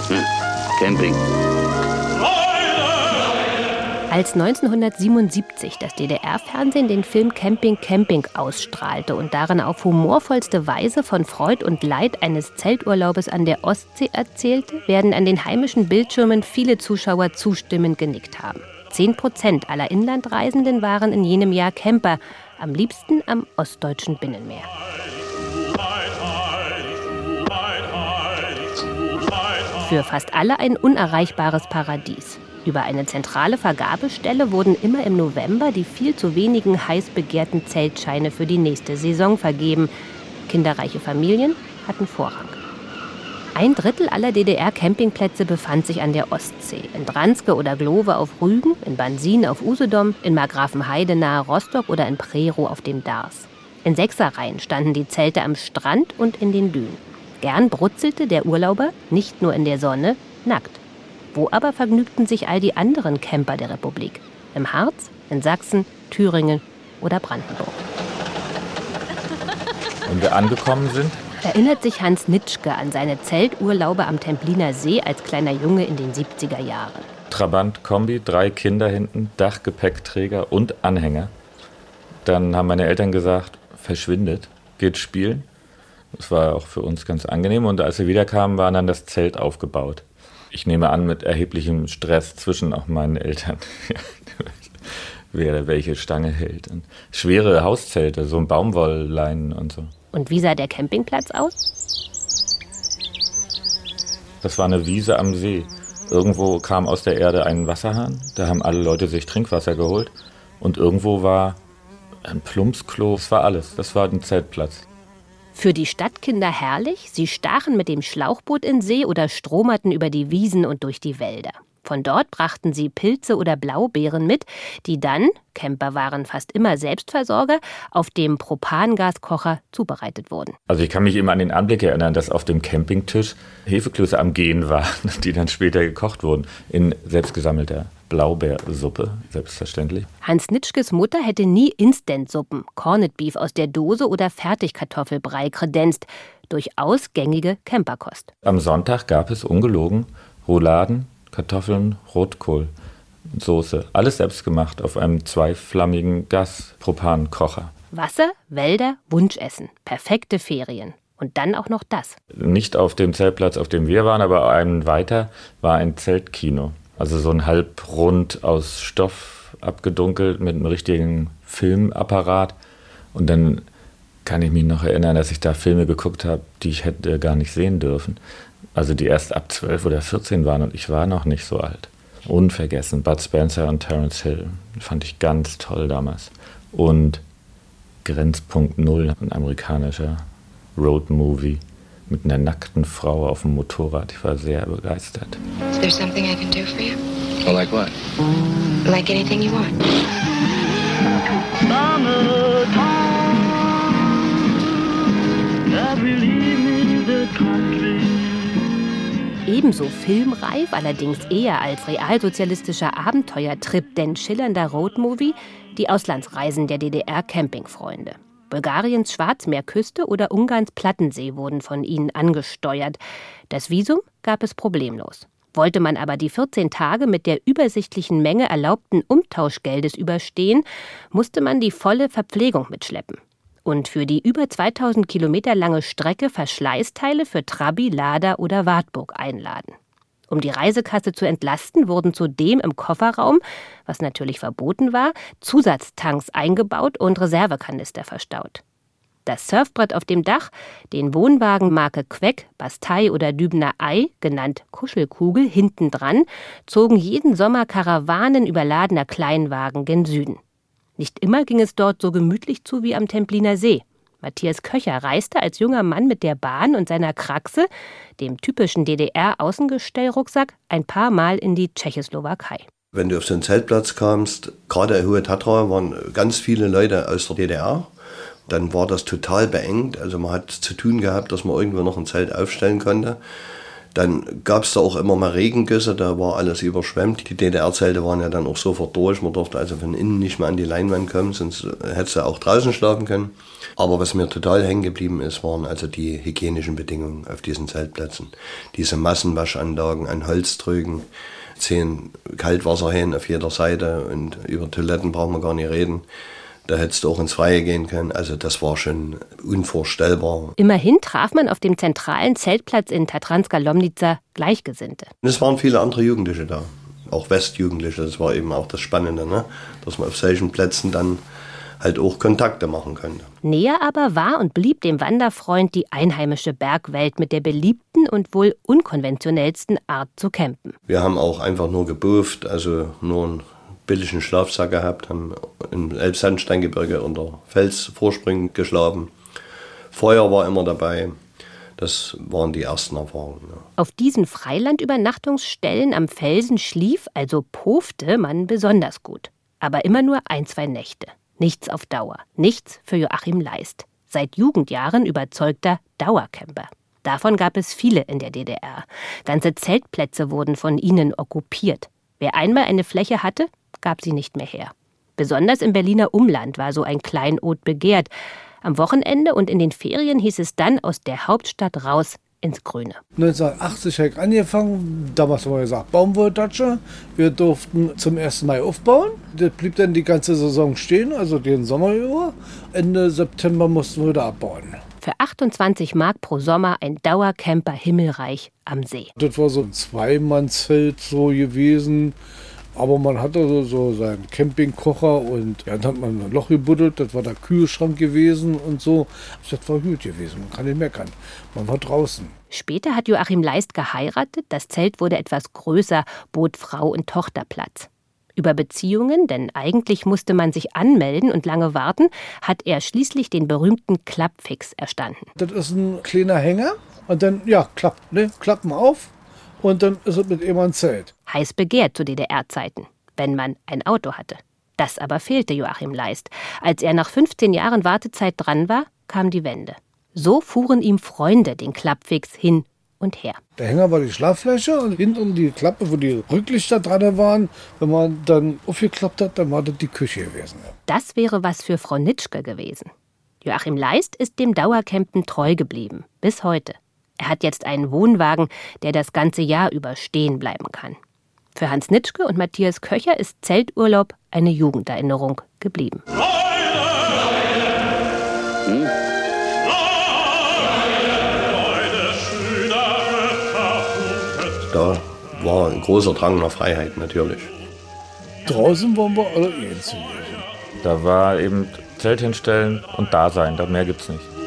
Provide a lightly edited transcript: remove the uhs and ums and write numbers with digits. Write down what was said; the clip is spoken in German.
Camping. Als 1977 das DDR-Fernsehen den Film Camping Camping ausstrahlte und darin auf humorvollste Weise von Freud und Leid eines Zelturlaubes an der Ostsee erzählte, werden an den heimischen Bildschirmen viele Zuschauer zustimmend genickt haben. 10% aller Inlandreisenden waren in jenem Jahr Camper, am liebsten am ostdeutschen Binnenmeer. Für fast alle ein unerreichbares Paradies. Über eine zentrale Vergabestelle wurden immer im November die viel zu wenigen heiß begehrten Zeltscheine für die nächste Saison vergeben. Kinderreiche Familien hatten Vorrang. 1/3 aller DDR-Campingplätze befand sich an der Ostsee. In Dranske oder Glowe auf Rügen, in Bansin auf Usedom, in Margrafenheide nahe Rostock oder in Prerow auf dem Dars. In Sechserreihen standen die Zelte am Strand und in den Dünen. Gern brutzelte der Urlauber, nicht nur in der Sonne, nackt. Wo aber vergnügten sich all die anderen Camper der Republik? Im Harz, in Sachsen, Thüringen oder Brandenburg? Wenn wir angekommen sind, Erinnert sich Hans Nitschke an seine Zelturlaube am Templiner See als kleiner Junge in den 70er Jahren. Trabant, Kombi, 3 Kinder hinten, Dach, Gepäckträger und Anhänger. Dann haben meine Eltern gesagt, verschwindet, geht spielen. Das war auch für uns ganz angenehm. Und als wir wiederkamen, war dann das Zelt aufgebaut. Ich nehme an, mit erheblichem Stress zwischen auch meinen Eltern. Wer welche Stange hält. Und schwere Hauszelte, so ein Baumwollleinen und so. Und wie sah der Campingplatz aus? Das war eine Wiese am See. Irgendwo kam aus der Erde ein Wasserhahn. Da haben alle Leute sich Trinkwasser geholt. Und irgendwo war ein Plumpsklo. Das war alles. Das war ein Zeltplatz. Für die Stadtkinder herrlich. Sie stachen mit dem Schlauchboot in See oder stromerten über die Wiesen und durch die Wälder. Von dort brachten sie Pilze oder Blaubeeren mit, die dann, Camper waren fast immer Selbstversorger, auf dem Propangaskocher zubereitet wurden. Also ich kann mich immer an den Anblick erinnern, dass auf dem Campingtisch Hefeklöße am Gehen waren, die dann später gekocht wurden in selbstgesammelter Blaubeersuppe, selbstverständlich. Hans Nitschkes Mutter hätte nie Instant-Suppen, Corned Beef aus der Dose oder Fertigkartoffelbrei kredenzt. Durchaus gängige Camperkost. Am Sonntag gab es ungelogen Rouladen, Kartoffeln, Rotkohl, Soße. Alles selbst gemacht auf einem 2-flammigen Gas-Propankocher. Wasser, Wälder, Wunschessen. Perfekte Ferien. Und dann auch noch das. Nicht auf dem Zeltplatz, auf dem wir waren, aber einen weiter war ein Zeltkino. Also so ein Halbrund aus Stoff abgedunkelt mit einem richtigen Filmapparat. Und dann kann ich mich noch erinnern, dass ich da Filme geguckt habe, die ich hätte gar nicht sehen dürfen. Also die erst ab 12 oder 14 waren und ich war noch nicht so alt. Unvergessen, Bud Spencer und Terence Hill. Fand ich ganz toll damals. Und Grenzpunkt Null, ein amerikanischer Roadmovie mit einer nackten Frau auf dem Motorrad. Ich war sehr begeistert. Is there something I can do for you? Oh, like what? Like anything you want. Ebenso filmreif, allerdings eher als realsozialistischer Abenteuertrip, denn schillernder Roadmovie, die Auslandsreisen der DDR-Campingfreunde. Bulgariens Schwarzmeerküste oder Ungarns Plattensee wurden von ihnen angesteuert. Das Visum gab es problemlos. Wollte man aber die 14 Tage mit der übersichtlichen Menge erlaubten Umtauschgeldes überstehen, musste man die volle Verpflegung mitschleppen. Und für die über 2000 Kilometer lange Strecke Verschleißteile für Trabi, Lada oder Wartburg einladen. Um die Reisekasse zu entlasten, wurden zudem im Kofferraum, was natürlich verboten war, Zusatztanks eingebaut und Reservekanister verstaut. Das Surfbrett auf dem Dach, den Wohnwagen Marke Queck, Bastei oder Dübner Ei, genannt Kuschelkugel, hinten dran, zogen jeden Sommer Karawanen überladener Kleinwagen gen Süden. Nicht immer ging es dort so gemütlich zu wie am Templiner See. Matthias Köcher reiste als junger Mann mit der Bahn und seiner Kraxe, dem typischen DDR-Außengestellrucksack, ein paar Mal in die Tschechoslowakei. Wenn du auf so einen Zeltplatz kamst, gerade in Hohe Tatra, waren ganz viele Leute aus der DDR. Dann war das total beengt. Also man hat zu tun gehabt, dass man irgendwo noch ein Zelt aufstellen konnte. Dann gab es da auch immer mal Regengüsse, da war alles überschwemmt. Die DDR-Zelte waren ja dann auch sofort durch. Man durfte also von innen nicht mehr an die Leinwand kommen, sonst hättest du auch draußen schlafen können. Aber was mir total hängen geblieben ist, waren also die hygienischen Bedingungen auf diesen Zeltplätzen. Diese Massenwaschanlagen an Holztrögen, 10 Kaltwasserhähne auf jeder Seite und über Toiletten brauchen wir gar nicht reden. Da hättest du auch ins Freie gehen können. Also das war schon unvorstellbar. Immerhin traf man auf dem zentralen Zeltplatz in Tatranska Lomnica Gleichgesinnte. Und es waren viele andere Jugendliche da, auch Westjugendliche. Das war eben auch das Spannende, ne? Dass man auf solchen Plätzen dann halt auch Kontakte machen konnte. Näher aber war und blieb dem Wanderfreund die einheimische Bergwelt mit der beliebten und wohl unkonventionellsten Art zu campen. Wir haben auch einfach nur gebufft, also nur einen billigen Schlafsack gehabt, haben im Elbsandsteingebirge unter Felsvorsprüngen geschlafen. Feuer war immer dabei. Das waren die ersten Erfahrungen. Ja. Auf diesen Freilandübernachtungsstellen am Felsen schlief, also pofte man besonders gut. Aber immer nur 1-2 Nächte. Nichts auf Dauer. Nichts für Joachim Leist. Seit Jugendjahren überzeugter Dauercamper. Davon gab es viele in der DDR. Ganze Zeltplätze wurden von ihnen okkupiert. Wer einmal eine Fläche hatte, gab sie nicht mehr her. Besonders im Berliner Umland war so ein Kleinod begehrt. Am Wochenende und in den Ferien hieß es dann aus der Hauptstadt raus ins Grüne. 1980 habe ich angefangen, damals haben wir gesagt Baumwolldatsche. Wir durften zum 1. Mai aufbauen. Das blieb dann die ganze Saison stehen, also den Sommer über. Ende September mussten wir wieder abbauen. Für 28 Mark pro Sommer ein Dauercamper himmelreich am See. Das war so ein Zweimannzelt so gewesen. Aber man hatte so seinen Campingkocher und dann hat man ein Loch gebuddelt, das war der Kühlschrank gewesen und so. Das war gut gewesen, man kann nicht meckern. Man war draußen. Später hat Joachim Leist geheiratet, das Zelt wurde etwas größer, bot Frau und Tochter Platz. Über Beziehungen, denn eigentlich musste man sich anmelden und lange warten, hat er schließlich den berühmten Klappfix erstanden. Das ist ein kleiner Hänger und dann, ja, Klappen auf. Und dann ist es mit ihm ein Zelt. Heiß begehrt zu DDR-Zeiten, wenn man ein Auto hatte. Das aber fehlte Joachim Leist. Als er nach 15 Jahren Wartezeit dran war, kam die Wende. So fuhren ihm Freunde den Klappfix hin und her. Der Hänger war die Schlaffläche und hinten die Klappe, wo die Rücklichter dran waren. Wenn man dann aufgeklappt hat, dann war das die Küche gewesen. Das wäre was für Frau Nitschke gewesen. Joachim Leist ist dem Dauercampen treu geblieben, bis heute. Er hat jetzt einen Wohnwagen, der das ganze Jahr über stehen bleiben kann. Für Hans Nitschke und Matthias Köcher ist Zelturlaub eine Jugenderinnerung geblieben. Da war ein großer Drang nach Freiheit natürlich. Draußen waren wir alle zu. Da war eben Zelt hinstellen und da sein, da mehr gibt's nicht.